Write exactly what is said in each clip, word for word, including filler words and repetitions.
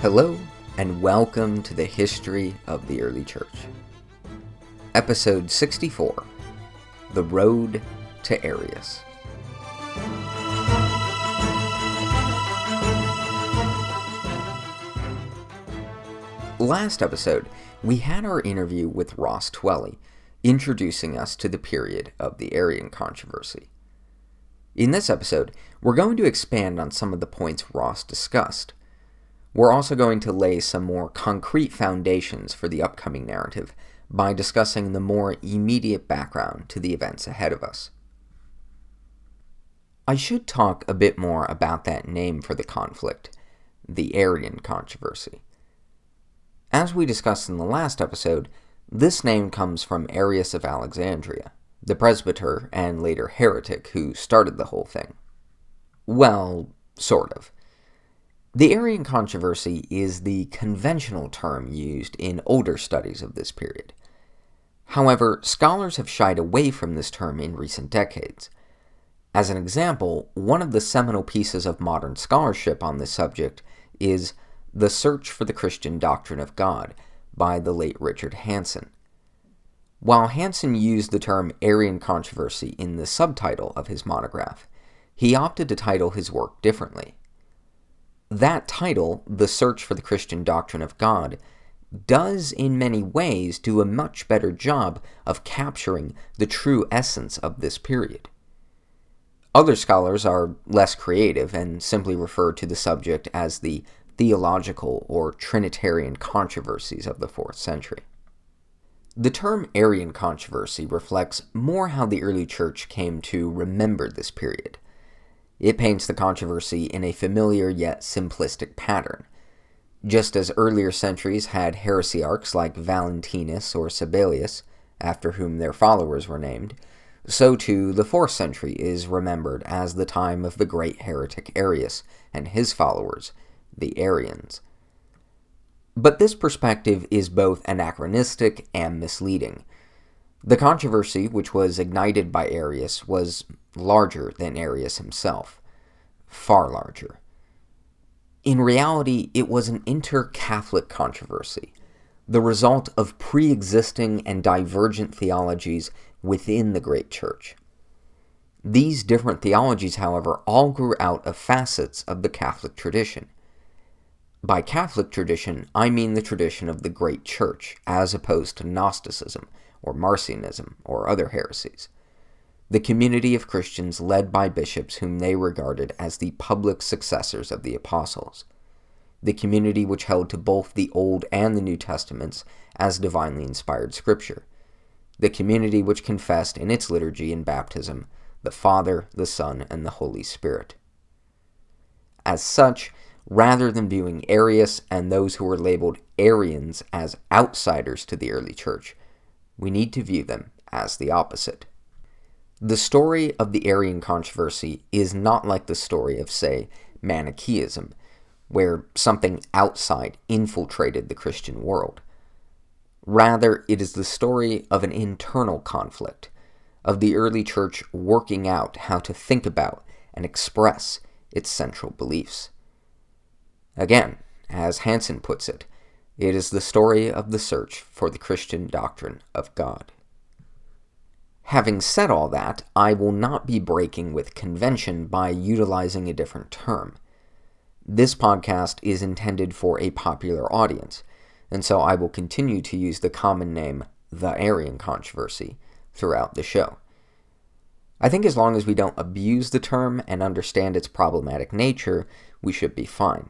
Hello, and welcome to the History of the Early Church. Episode sixty-four, The Road to Arius. Last episode, we had our interview with Ross Tweley, introducing us to the period of the Arian controversy. In this episode, we're going to expand on some of the points Ross discussed. We're also going to lay some more concrete foundations for the upcoming narrative by discussing the more immediate background to the events ahead of us. I should talk a bit more about that name for the conflict, the Arian controversy. As we discussed in the last episode, this name comes from Arius of Alexandria, the presbyter and later heretic who started the whole thing. Well, sort of. The Arian controversy is the conventional term used in older studies of this period. However, scholars have shied away from this term in recent decades. As an example, one of the seminal pieces of modern scholarship on this subject is The Search for the Christian Doctrine of God by the late Richard Hanson. While Hanson used the term Arian controversy in the subtitle of his monograph, he opted to title his work differently. That title, The Search for the Christian Doctrine of God, does in many ways do a much better job of capturing the true essence of this period. Other scholars are less creative and simply refer to the subject as the theological or Trinitarian controversies of the fourth century. The term Arian controversy reflects more how the early church came to remember this period. It paints the controversy in a familiar yet simplistic pattern. Just as earlier centuries had heresiarchs like Valentinus or Sabellius, after whom their followers were named, so too the fourth century is remembered as the time of the great heretic Arius and his followers, the Arians. But this perspective is both anachronistic and misleading. The controversy, which was ignited by Arius, was larger than Arius himself, far larger. In reality, it was an inter-Catholic controversy, the result of pre-existing and divergent theologies within the great church. These different theologies, however, all grew out of facets of the Catholic tradition. By Catholic tradition, I mean the tradition of the great church, as opposed to Gnosticism, or Marcionism, or other heresies. The community of Christians led by bishops whom they regarded as the public successors of the apostles. The community which held to both the Old and the New Testaments as divinely inspired scripture. The community which confessed in its liturgy and baptism the Father, the Son, and the Holy Spirit. As such, rather than viewing Arius and those who were labeled Arians as outsiders to the early church, we need to view them as the opposite. The story of the Arian controversy is not like the story of, say, Manichaeism, where something outside infiltrated the Christian world. Rather, it is the story of an internal conflict, of the early church working out how to think about and express its central beliefs. Again, as Hanson puts it, it is the story of the search for the Christian doctrine of God. Having said all that, I will not be breaking with convention by utilizing a different term. This podcast is intended for a popular audience, and so I will continue to use the common name, the Arian controversy, throughout the show. I think as long as we don't abuse the term and understand its problematic nature, we should be fine.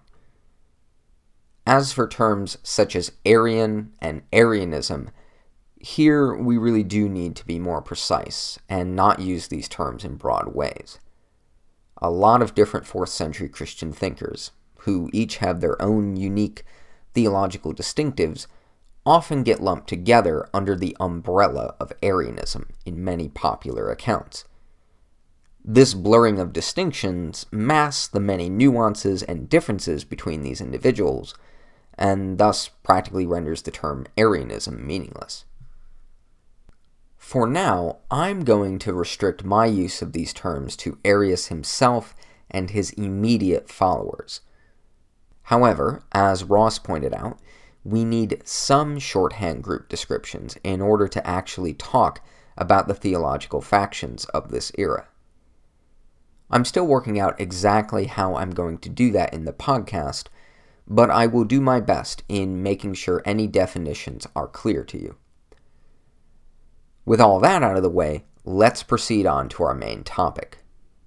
As for terms such as Arian and Arianism, here we really do need to be more precise and not use these terms in broad ways. A lot of different fourth century Christian thinkers, who each have their own unique theological distinctives, often get lumped together under the umbrella of Arianism in many popular accounts. This blurring of distinctions masks the many nuances and differences between these individuals, and thus practically renders the term Arianism meaningless. For now, I'm going to restrict my use of these terms to Arius himself and his immediate followers. However, as Ross pointed out, we need some shorthand group descriptions in order to actually talk about the theological factions of this era. I'm still working out exactly how I'm going to do that in the podcast, but I will do my best in making sure any definitions are clear to you. With all that out of the way, let's proceed on to our main topic.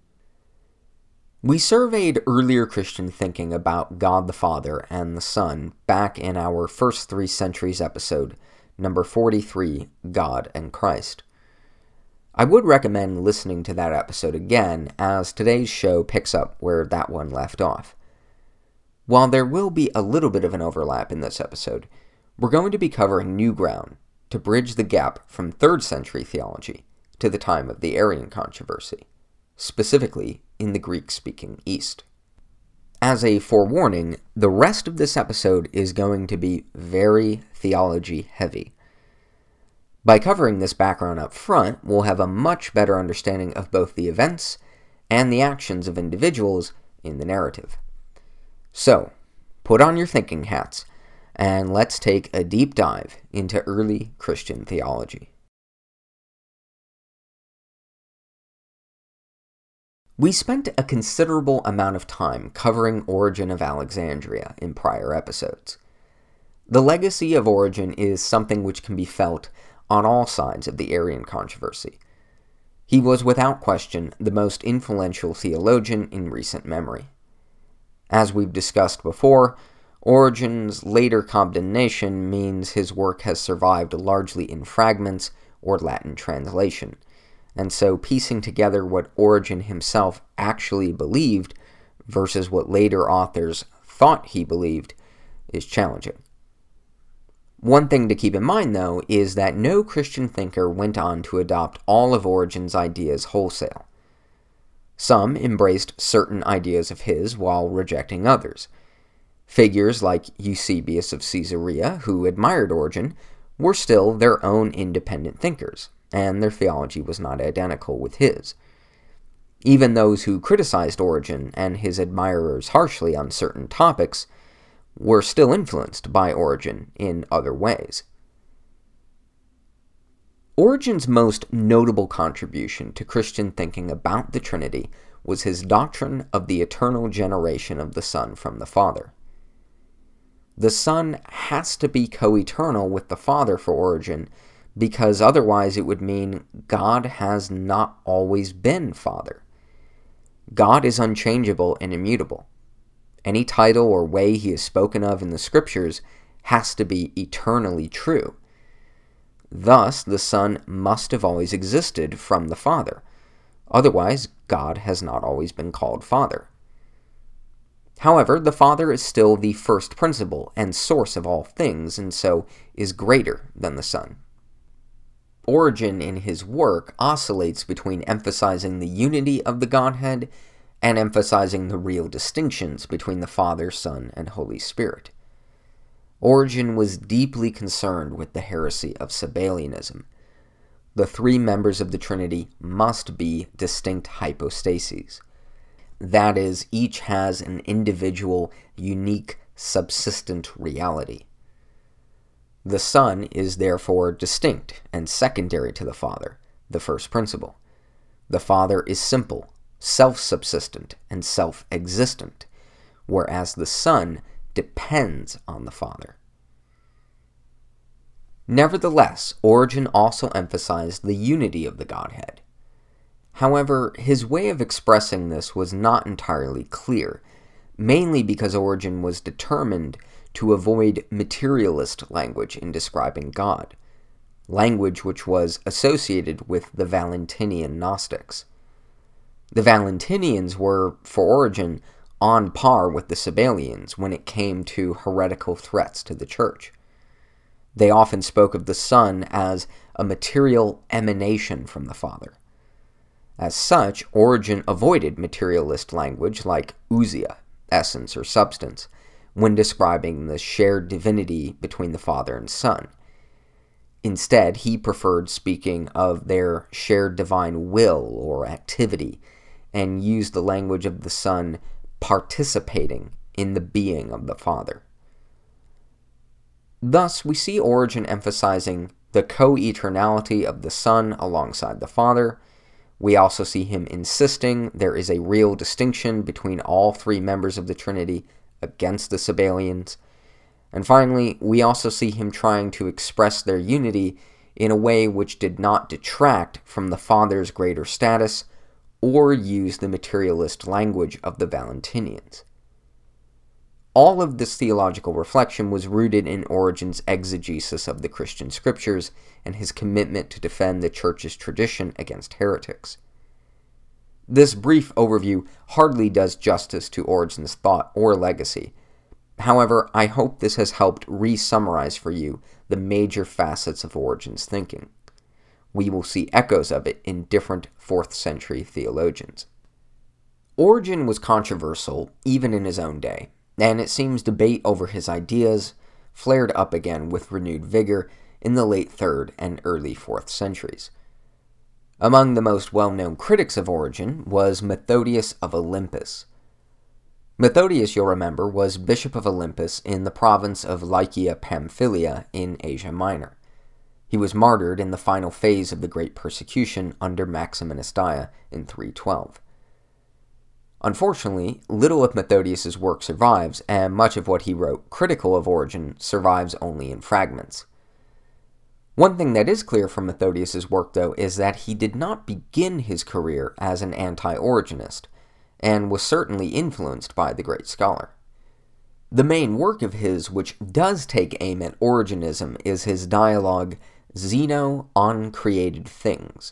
We surveyed earlier Christian thinking about God the Father and the Son back in our First Three Centuries episode, number forty-three, God and Christ. I would recommend listening to that episode again, as today's show picks up where that one left off. While there will be a little bit of an overlap in this episode, we're going to be covering new ground to bridge the gap from third century theology to the time of the Arian controversy, specifically in the Greek-speaking East. As a forewarning, the rest of this episode is going to be very theology-heavy. By covering this background up front, we'll have a much better understanding of both the events and the actions of individuals in the narrative. So, put on your thinking hats, and let's take a deep dive into early Christian theology. We spent a considerable amount of time covering Origen of Alexandria in prior episodes. The legacy of Origen is something which can be felt on all sides of the Arian controversy. He was without question the most influential theologian in recent memory. As we've discussed before, Origen's later condemnation means his work has survived largely in fragments or Latin translation, and so piecing together what Origen himself actually believed versus what later authors thought he believed is challenging. One thing to keep in mind, though, is that no Christian thinker went on to adopt all of Origen's ideas wholesale. Some embraced certain ideas of his while rejecting others. Figures like Eusebius of Caesarea, who admired Origen, were still their own independent thinkers, and their theology was not identical with his. Even those who criticized Origen and his admirers harshly on certain topics were still influenced by Origen in other ways. Origen's most notable contribution to Christian thinking about the Trinity was his doctrine of the eternal generation of the Son from the Father. The Son has to be co-eternal with the Father for Origen, because otherwise it would mean God has not always been Father. God is unchangeable and immutable. Any title or way he is spoken of in the Scriptures has to be eternally true. Thus, the Son must have always existed from the Father. Otherwise, God has not always been called Father. However, the Father is still the first principle and source of all things, and so is greater than the Son. Origen in his work oscillates between emphasizing the unity of the Godhead and emphasizing the real distinctions between the Father, Son, and Holy Spirit. Origen was deeply concerned with the heresy of Sabellianism. The three members of the Trinity must be distinct hypostases. That is, each has an individual, unique, subsistent reality. The Son is therefore distinct and secondary to the Father, the first principle. The Father is simple, self-subsistent, and self-existent, whereas the Son depends on the Father. Nevertheless, Origen also emphasized the unity of the Godhead. However, his way of expressing this was not entirely clear, mainly because Origen was determined to avoid materialist language in describing God, language which was associated with the Valentinian Gnostics. The Valentinians were, for Origen, on par with the Sabellians when it came to heretical threats to the Church. They often spoke of the Son as a material emanation from the Father. As such, Origen avoided materialist language like ousia, essence or substance, when describing the shared divinity between the Father and Son. Instead, he preferred speaking of their shared divine will or activity, and used the language of the Son participating in the being of the Father. Thus, we see Origen emphasizing the co-eternality of the Son alongside the Father. We also see him insisting there is a real distinction between all three members of the Trinity against the Sabellians. And finally, we also see him trying to express their unity in a way which did not detract from the Father's greater status or use the materialist language of the Valentinians. All of this theological reflection was rooted in Origen's exegesis of the Christian scriptures and his commitment to defend the Church's tradition against heretics. This brief overview hardly does justice to Origen's thought or legacy. However, I hope this has helped re-summarize for you the major facets of Origen's thinking. We will see echoes of it in different fourth century theologians. Origen was controversial even in his own day, and it seems debate over his ideas flared up again with renewed vigor in the late third and early fourth centuries. Among the most well-known critics of Origen was Methodius of Olympus. Methodius, you'll remember, was Bishop of Olympus in the province of Lycia Pamphylia in Asia Minor. He was martyred in the final phase of the Great Persecution under Maximinus Daia in three twelve. Unfortunately, little of Methodius' work survives, and much of what he wrote critical of Origen survives only in fragments. One thing that is clear from Methodius' work, though, is that he did not begin his career as an anti-Origenist, and was certainly influenced by the great scholar. The main work of his which does take aim at Origenism is his dialogue Zeno on Created Things.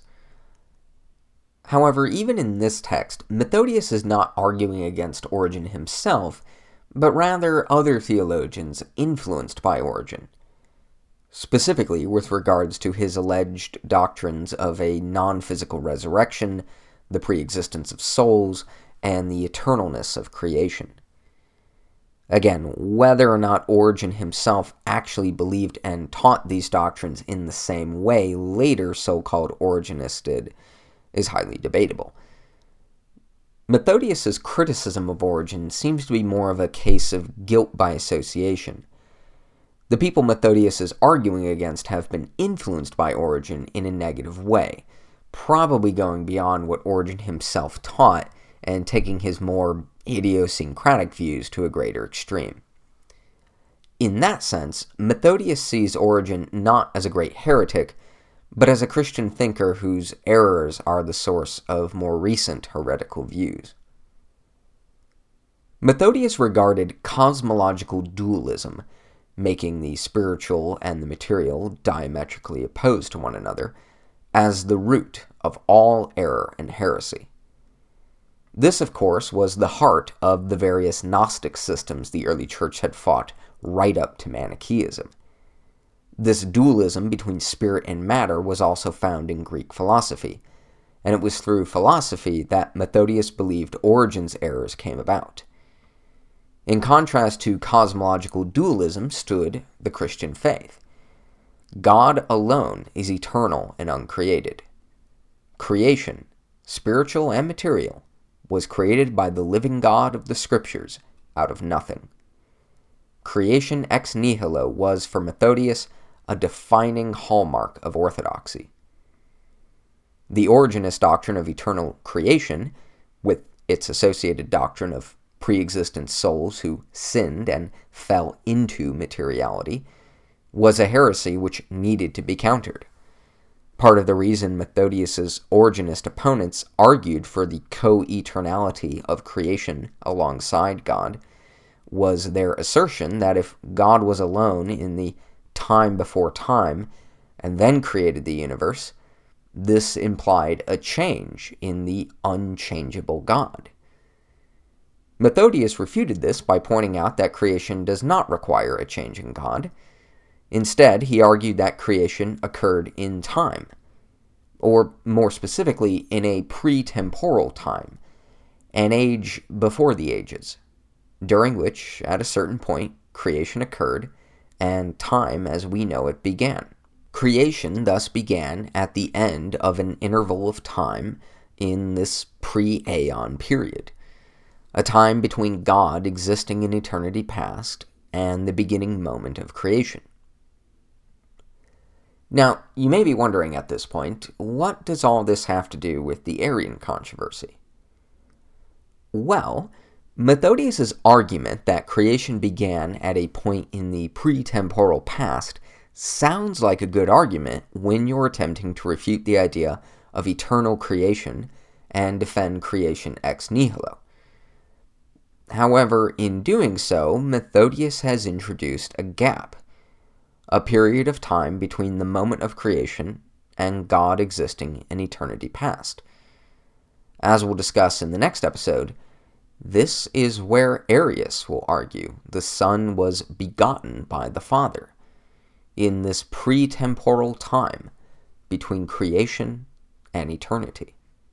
However, even in this text, Methodius is not arguing against Origen himself, but rather other theologians influenced by Origen, specifically with regards to his alleged doctrines of a non-physical resurrection, the pre-existence of souls, and the eternalness of creation. Again, whether or not Origen himself actually believed and taught these doctrines in the same way later so-called Origenists did is highly debatable. Methodius' criticism of Origen seems to be more of a case of guilt by association. The people Methodius is arguing against have been influenced by Origen in a negative way, probably going beyond what Origen himself taught and taking his more idiosyncratic views to a greater extreme. In that sense, Methodius sees Origen not as a great heretic, but as a Christian thinker whose errors are the source of more recent heretical views. Methodius regarded cosmological dualism, making the spiritual and the material diametrically opposed to one another, as the root of all error and heresy. This, of course, was the heart of the various Gnostic systems the early church had fought right up to Manichaeism. This dualism between spirit and matter was also found in Greek philosophy, and it was through philosophy that Methodius believed Origen's errors came about. In contrast to cosmological dualism stood the Christian faith. God alone is eternal and uncreated. Creation, spiritual and material, was created by the living God of the Scriptures out of nothing. Creation ex nihilo was, for Methodius, a defining hallmark of orthodoxy. The Origenist doctrine of eternal creation, with its associated doctrine of pre-existent souls who sinned and fell into materiality, was a heresy which needed to be countered. Part of the reason Methodius' Origenist opponents argued for the co-eternality of creation alongside God was their assertion that if God was alone in the time before time and then created the universe, this implied a change in the unchangeable God. Methodius refuted this by pointing out that creation does not require a change in God. Instead, he argued that creation occurred in time, or more specifically, in a pre-temporal time, an age before the ages, during which, at a certain point, creation occurred, and time as we know it began. Creation thus began at the end of an interval of time in this pre-aeon period. a time between God existing in eternity past and the beginning moment of creation. Now, you may be wondering at this point, what does all this have to do with the Arian controversy? Well, Methodius' argument that creation began at a point in the pre-temporal past sounds like a good argument when you're attempting to refute the idea of eternal creation and defend creation ex nihilo. However, in doing so, Methodius has introduced a gap, a period of time between the moment of creation and God existing in eternity past. As we'll discuss in the next episode, this is where Arius will argue the Son was begotten by the Father, in this pre-temporal time between creation and eternity.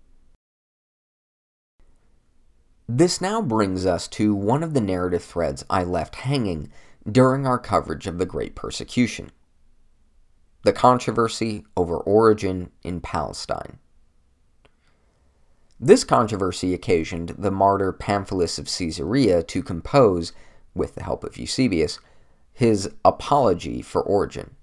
This now brings us to one of the narrative threads I left hanging during our coverage of the Great Persecution: the controversy over Origen in Palestine. This controversy occasioned the martyr Pamphilus of Caesarea to compose, with the help of Eusebius, his Apology for Origen.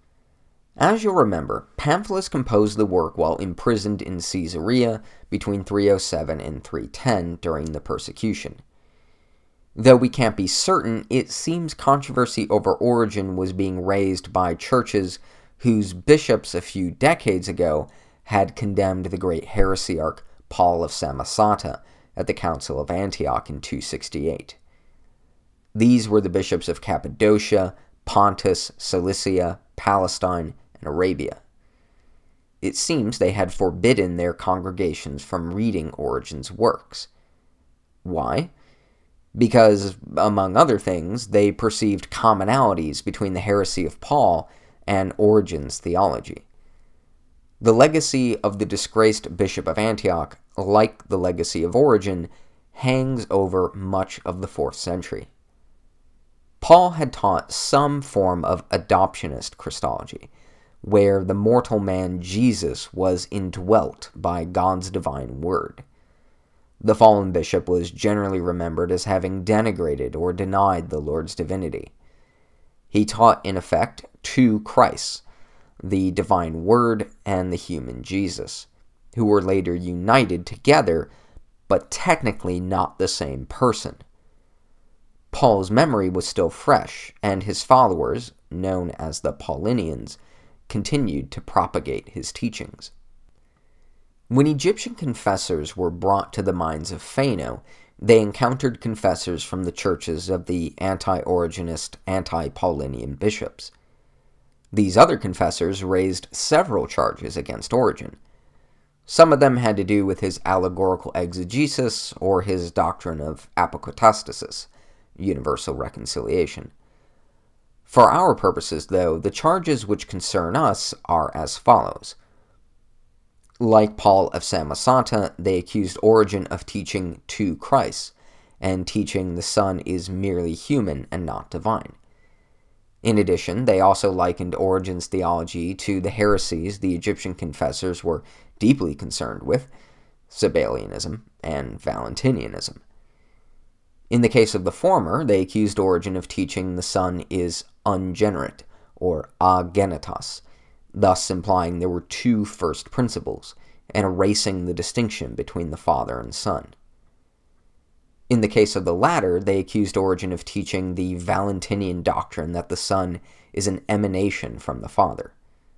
As you'll remember, Pamphilus composed the work while imprisoned in Caesarea between three oh seven and three ten during the persecution. Though we can't be certain, it seems controversy over Origen was being raised by churches whose bishops a few decades ago had condemned the great heresiarch Paul of Samosata at the Council of Antioch in two sixty-eight. These were the bishops of Cappadocia, Pontus, Cilicia, Palestine, and Arabia. It seems they had forbidden their congregations from reading Origen's works. Why? Because, among other things, they perceived commonalities between the heresy of Paul and Origen's theology. The legacy of the disgraced Bishop of Antioch, like the legacy of Origen, hangs over much of the fourth century. Paul had taught some form of adoptionist Christology, where the mortal man Jesus was indwelt by God's divine word. The fallen bishop was generally remembered as having denigrated or denied the Lord's divinity. He taught, in effect, two Christs, the divine word and the human Jesus, who were later united together, but technically not the same person. Paul's memory was still fresh, and his followers, known as the Paulinians, continued to propagate his teachings. When Egyptian confessors were brought to the mines of Phano, they encountered confessors from the churches of the anti-Origenist, anti-Paulinian bishops. These other confessors raised several charges against Origen. Some of them had to do with his allegorical exegesis or his doctrine of apokatastasis, universal reconciliation. For our purposes, though, the charges which concern us are as follows. Like Paul of Samosata, they accused Origen of teaching two Christs, and teaching the Son is merely human and not divine. In addition, they also likened Origen's theology to the heresies the Egyptian confessors were deeply concerned with, Sabellianism and Valentinianism. In the case of the former, they accused Origen of teaching the Son is ungenerate, or agenitas, thus implying there were two first principles, and erasing the distinction between the Father and Son. In the case of the latter, they accused Origen of teaching the Valentinian doctrine that the Son is an emanation from the Father.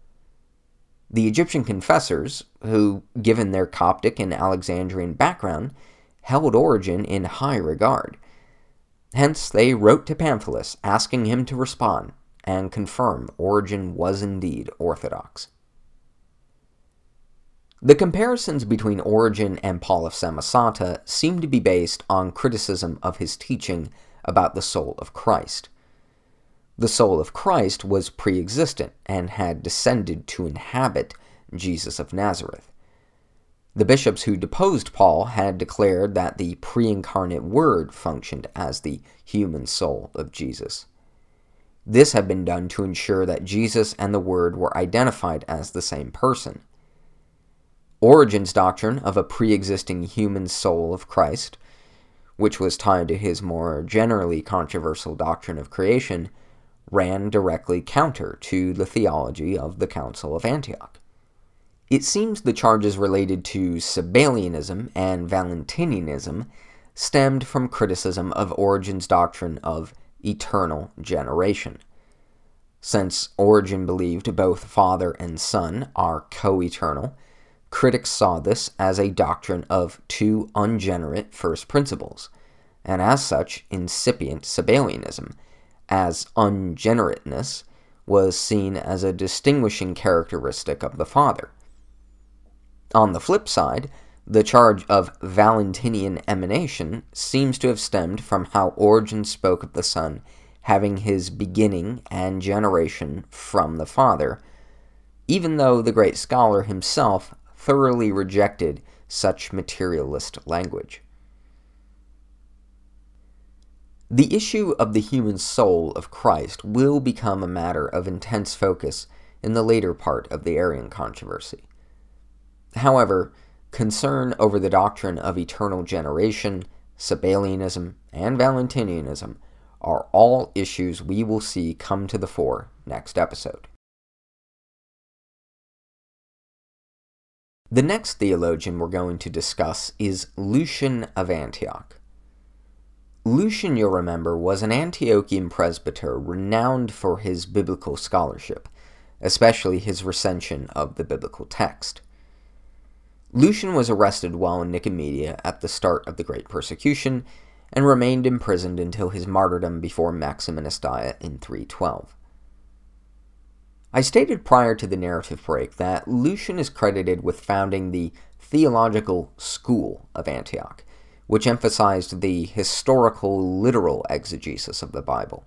The Egyptian confessors, who, given their Coptic and Alexandrian background, held Origen in high regard. Hence, they wrote to Pamphilus asking him to respond and confirm Origen was indeed orthodox. The comparisons between Origen and Paul of Samosata seem to be based on criticism of his teaching about the soul of Christ. The soul of Christ was pre-existent and had descended to inhabit Jesus of Nazareth. The bishops who deposed Paul had declared that the pre-incarnate Word functioned as the human soul of Jesus. This had been done to ensure that Jesus and the Word were identified as the same person. Origen's doctrine of a pre-existing human soul of Christ which was tied to his more generally controversial doctrine of creation, ran directly counter to the theology of the Council of Antioch. It seems the charges related to Sabellianism and Valentinianism stemmed from criticism of Origen's doctrine of eternal generation. Since Origen believed both Father and Son are co-eternal, critics saw this as a doctrine of two ungenerate first principles, and as such, incipient Sabellianism, as ungenerateness, was seen as a distinguishing characteristic of the Father. On the flip side, the charge of Valentinian emanation seems to have stemmed from how Origen spoke of the Son having his beginning and generation from the Father, even though the great scholar himself thoroughly rejected such materialist language. The issue of the human soul of Christ will become a matter of intense focus in the later part of the Arian controversy. However, concern over the doctrine of eternal generation, Sabellianism, and Valentinianism are all issues we will see come to the fore next episode. The next theologian we're going to discuss is Lucian of Antioch. Lucian, you'll remember, was an Antiochian presbyter renowned for his biblical scholarship, especially his recension of the biblical text. Lucian was arrested while in Nicomedia at the start of the Great Persecution and remained imprisoned until his martyrdom before Maximinus Diet in three twelve. I stated prior to the narrative break that Lucian is credited with founding the theological school of Antioch, which emphasized the historical, literal exegesis of the Bible.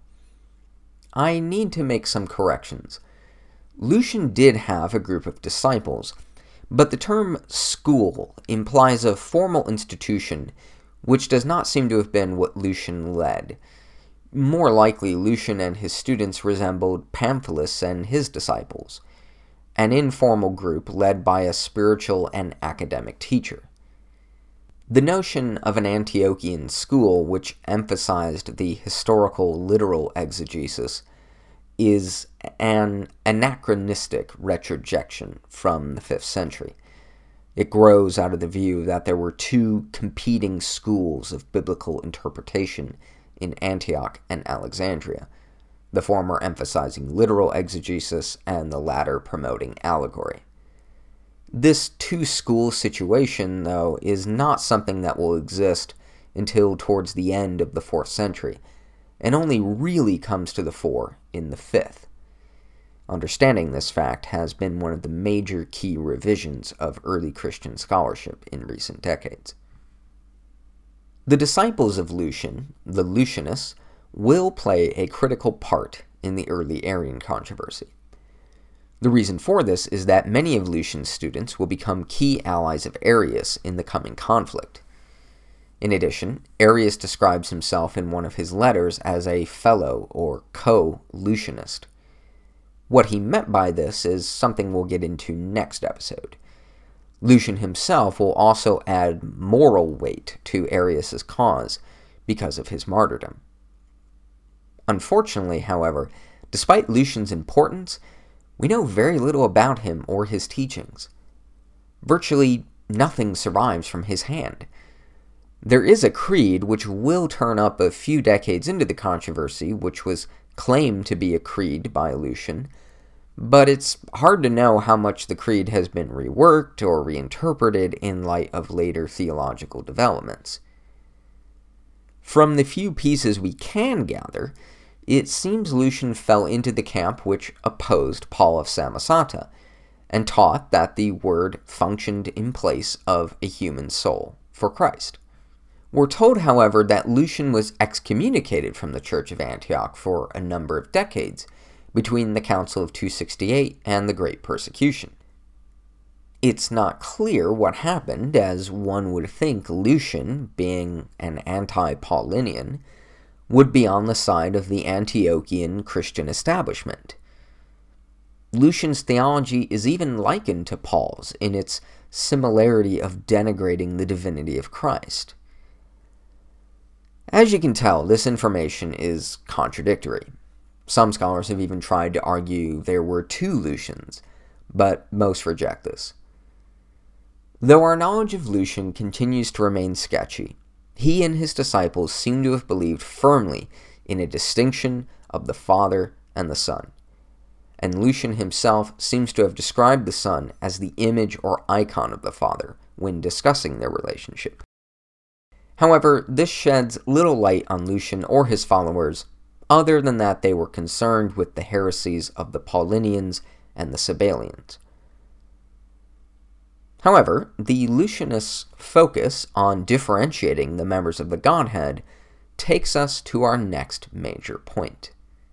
I need to make some corrections. Lucian did have a group of disciples, but the term school implies a formal institution which does not seem to have been what Lucian led. More likely, Lucian and his students resembled Pamphilus and his disciples, an informal group led by a spiritual and academic teacher. The notion of an Antiochian school which emphasized the historical literal exegesis is an anachronistic retrojection from the fifth century. It grows out of the view that there were two competing schools of biblical interpretation in Antioch and Alexandria, the former emphasizing literal exegesis and the latter promoting allegory. This two-school situation, though, is not something that will exist until towards the end of the fourth century, and only really comes to the fore in the fifth. Understanding this fact has been one of the major key revisions of early Christian scholarship in recent decades. The disciples of Lucian, the Lucianists, will play a critical part in the early Arian controversy. The reason for this is that many of Lucian's students will become key allies of Arius in the coming conflict. In addition, Arius describes himself in one of his letters as a fellow or co-Lucianist. What he meant by this is something we'll get into next episode. Lucian himself will also add moral weight to Arius's cause because of his martyrdom. Unfortunately, however, despite Lucian's importance, we know very little about him or his teachings. Virtually nothing survives from his hand. There is a creed which will turn up a few decades into the controversy, which was claimed to be a creed by Lucian, but it's hard to know how much the creed has been reworked or reinterpreted in light of later theological developments. From the few pieces we can gather, it seems Lucian fell into the camp which opposed Paul of Samosata, and taught that the Word functioned in place of a human soul for Christ. We're told, however, that Lucian was excommunicated from the Church of Antioch for a number of decades, between the Council of two sixty-eight and the Great Persecution. It's not clear what happened, as one would think Lucian, being an anti-Paulinian, would be on the side of the Antiochian Christian establishment. Lucian's theology is even likened to Paul's in its similarity of denigrating the divinity of Christ. As you can tell, this information is contradictory. Some scholars have even tried to argue there were two Lucians, but most reject this. Though our knowledge of Lucian continues to remain sketchy, he and his disciples seem to have believed firmly in a distinction of the Father and the Son, and Lucian himself seems to have described the Son as the image or icon of the Father when discussing their relationship. However, this sheds little light on Lucian or his followers, other than that they were concerned with the heresies of the Paulinians and the Sabellians. However, the Lucianists' focus on differentiating the members of the Godhead takes us to our next major point.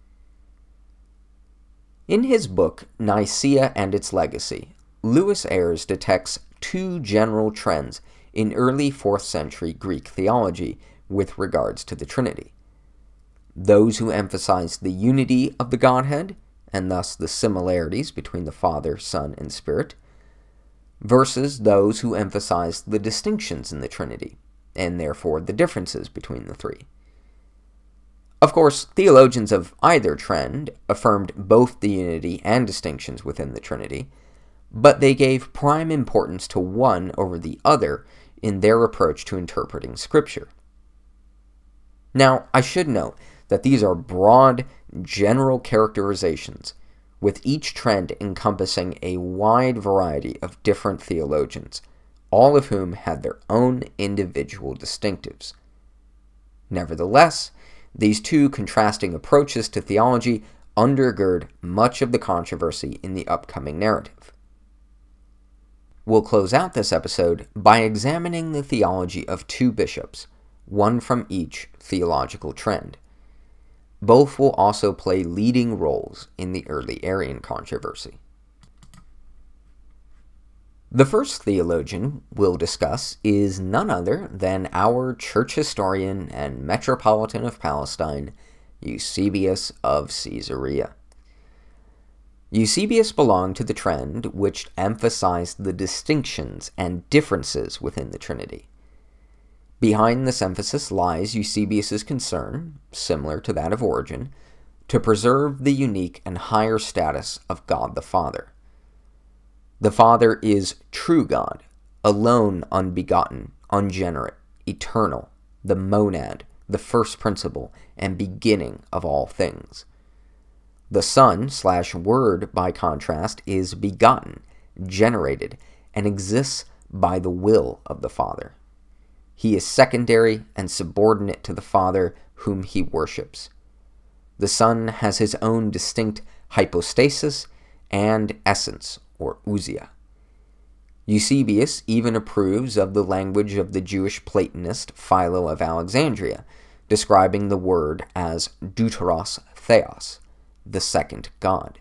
In his book, Nicaea and Its Legacy, Louis Ayres detects two general trends in early fourth century Greek theology with regards to the Trinity. Those who emphasize the unity of the Godhead, and thus the similarities between the Father, Son, and Spirit, versus those who emphasize the distinctions in the Trinity, and therefore the differences between the three. Of course, theologians of either trend affirmed both the unity and distinctions within the Trinity, but they gave prime importance to one over the other in their approach to interpreting Scripture. Now, I should note that these are broad, general characterizations, with each trend encompassing a wide variety of different theologians, all of whom had their own individual distinctives. Nevertheless, these two contrasting approaches to theology undergird much of the controversy in the upcoming narrative. We'll close out this episode by examining the theology of two bishops, one from each theological trend. Both will also play leading roles in the early Arian controversy. The first theologian we'll discuss is none other than our church historian and metropolitan of Palestine, Eusebius of Caesarea. Eusebius belonged to the trend which emphasized the distinctions and differences within the Trinity. Behind this emphasis lies Eusebius's concern, similar to that of Origen, to preserve the unique and higher status of God the Father. The Father is true God, alone unbegotten, ungenerate, eternal, the monad, the first principle, and beginning of all things. The Son slash Word, by contrast, is begotten, generated, and exists by the will of the Father. He is secondary and subordinate to the Father whom he worships. The Son has his own distinct hypostasis and essence, or ousia. Eusebius even approves of the language of the Jewish Platonist Philo of Alexandria, describing the Word as deuteros theos, the second God.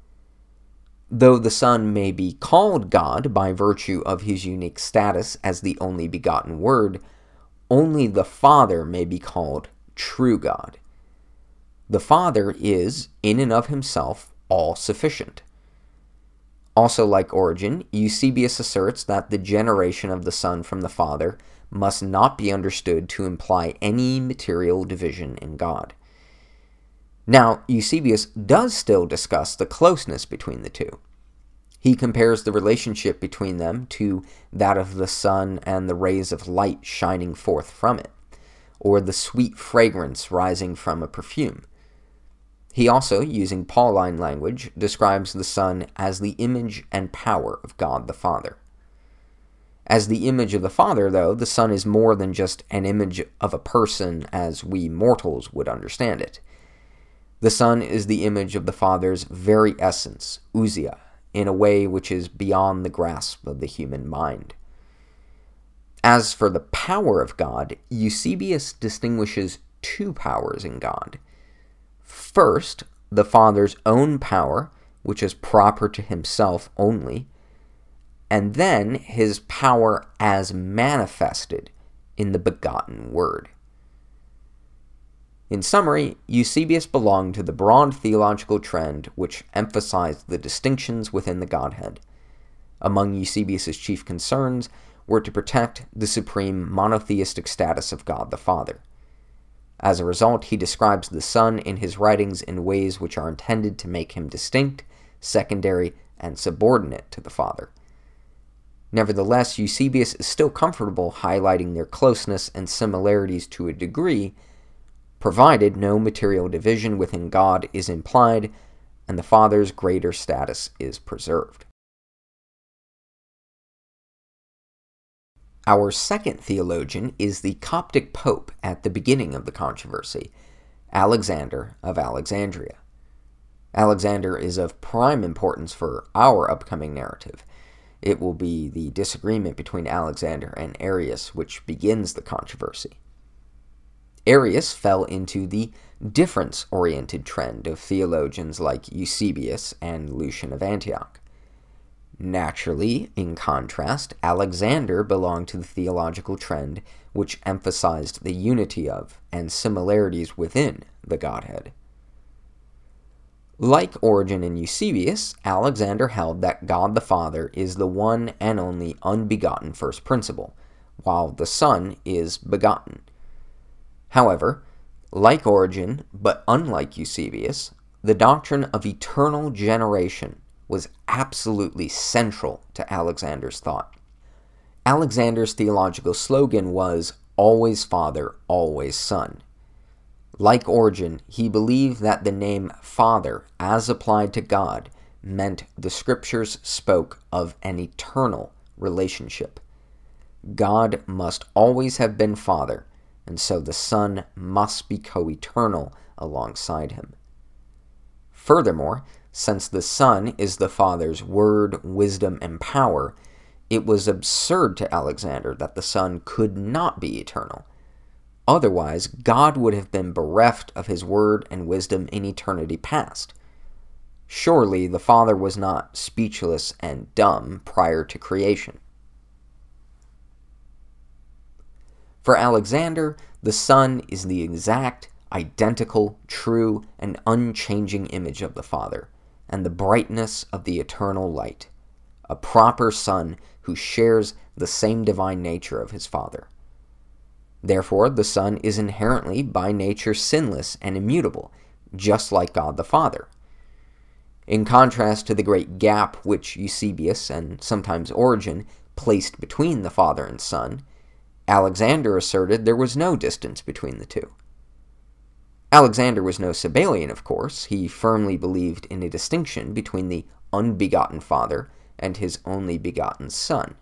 Though the Son may be called God by virtue of his unique status as the only begotten Word, only the Father may be called true God. The Father is, in and of himself, all-sufficient. Also, like Origen, Eusebius asserts that the generation of the Son from the Father must not be understood to imply any material division in God. Now, Eusebius does still discuss the closeness between the two. He compares the relationship between them to that of the sun and the rays of light shining forth from it, or the sweet fragrance rising from a perfume. He also, using Pauline language, describes the Son as the image and power of God the Father. As the image of the Father, though, the Son is more than just an image of a person as we mortals would understand it. The Son is the image of the Father's very essence, ousia, in a way which is beyond the grasp of the human mind. As for the power of God, Eusebius distinguishes two powers in God. First, the Father's own power, which is proper to himself only, and then his power as manifested in the begotten Word. In summary, Eusebius belonged to the broad theological trend which emphasized the distinctions within the Godhead. Among Eusebius's chief concerns were to protect the supreme monotheistic status of God the Father. As a result, he describes the Son in his writings in ways which are intended to make him distinct, secondary, and subordinate to the Father. Nevertheless, Eusebius is still comfortable highlighting their closeness and similarities to a degree, provided no material division within God is implied and the Father's greater status is preserved. Our second theologian is the Coptic Pope at the beginning of the controversy, Alexander of Alexandria. Alexander is of prime importance for our upcoming narrative. It will be the disagreement between Alexander and Arius which begins the controversy. Arius fell into the difference-oriented trend of theologians like Eusebius and Lucian of Antioch. Naturally, in contrast, Alexander belonged to the theological trend which emphasized the unity of and similarities within the Godhead. Like Origen and Eusebius, Alexander held that God the Father is the one and only unbegotten first principle, while the Son is begotten. However, like Origen, but unlike Eusebius, the doctrine of eternal generation was absolutely central to Alexander's thought. Alexander's theological slogan was, "Always Father, always Son." Like Origen, he believed that the name Father, as applied to God, meant the Scriptures spoke of an eternal relationship. God must always have been Father, and so the Son must be co-eternal alongside him. Furthermore, since the Son is the Father's word, wisdom, and power, it was absurd to Alexander that the Son could not be eternal. Otherwise, God would have been bereft of his word and wisdom in eternity past. Surely the Father was not speechless and dumb prior to creation. For Alexander, the Son is the exact, identical, true, and unchanging image of the Father, and the brightness of the eternal light, a proper Son who shares the same divine nature of his Father. Therefore, the Son is inherently by nature sinless and immutable, just like God the Father. In contrast to the great gap which Eusebius and sometimes Origen placed between the Father and Son, Alexander asserted there was no distance between the two. Alexander was no Sabellian, of course. He firmly believed in a distinction between the unbegotten Father and his only begotten Son.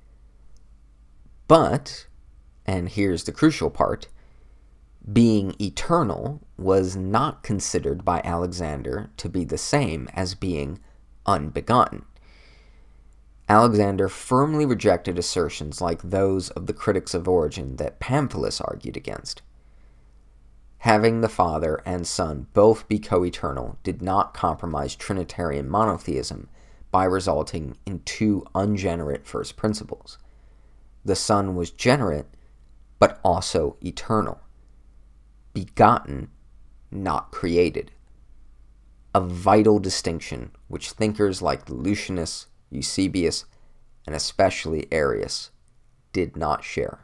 But, and here's the crucial part, being eternal was not considered by Alexander to be the same as being unbegotten. Alexander firmly rejected assertions like those of the critics of Origen that Pamphilus argued against. Having the Father and Son both be co-eternal did not compromise Trinitarian monotheism by resulting in two ungenerate first principles. The Son was generate, but also eternal. Begotten, not created. A vital distinction which thinkers like Lucianus, Eusebius, and especially Arius did not share.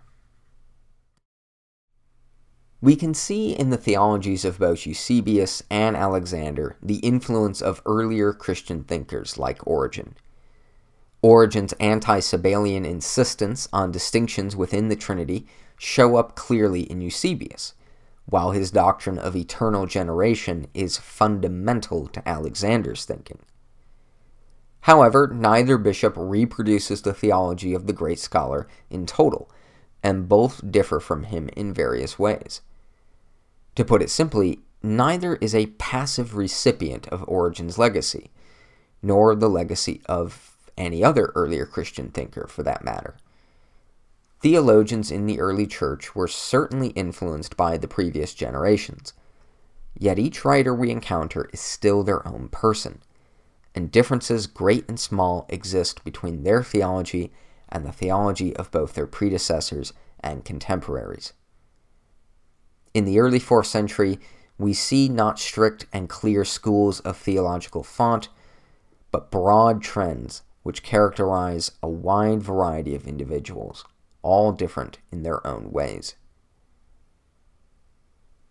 We can see in the theologies of both Eusebius and Alexander the influence of earlier Christian thinkers like Origen. Origen's anti-Sabellian insistence on distinctions within the Trinity show up clearly in Eusebius, while his doctrine of eternal generation is fundamental to Alexander's thinking. However, neither bishop reproduces the theology of the great scholar in total, and both differ from him in various ways. To put it simply, neither is a passive recipient of Origen's legacy, nor the legacy of any other earlier Christian thinker for that matter. Theologians in the early church were certainly influenced by the previous generations, yet each writer we encounter is still their own person, and differences great and small exist between their theology and the theology of both their predecessors and contemporaries. In the early fourth century, we see not strict and clear schools of theological thought, but broad trends which characterize a wide variety of individuals, all different in their own ways.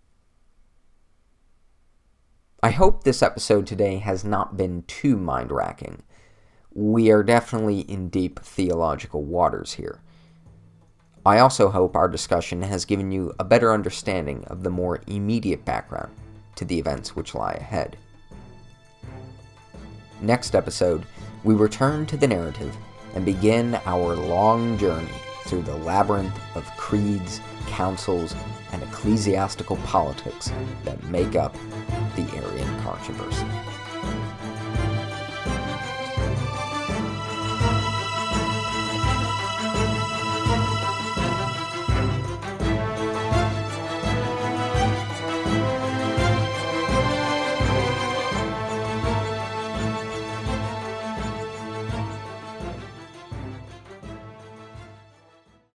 I hope this episode today has not been too mind-racking. We are definitely in deep theological waters here. I also hope our discussion has given you a better understanding of the more immediate background to the events which lie ahead. Next episode, we return to the narrative and begin our long journey through the labyrinth of creeds, councils, and ecclesiastical politics that make up the Arian controversy.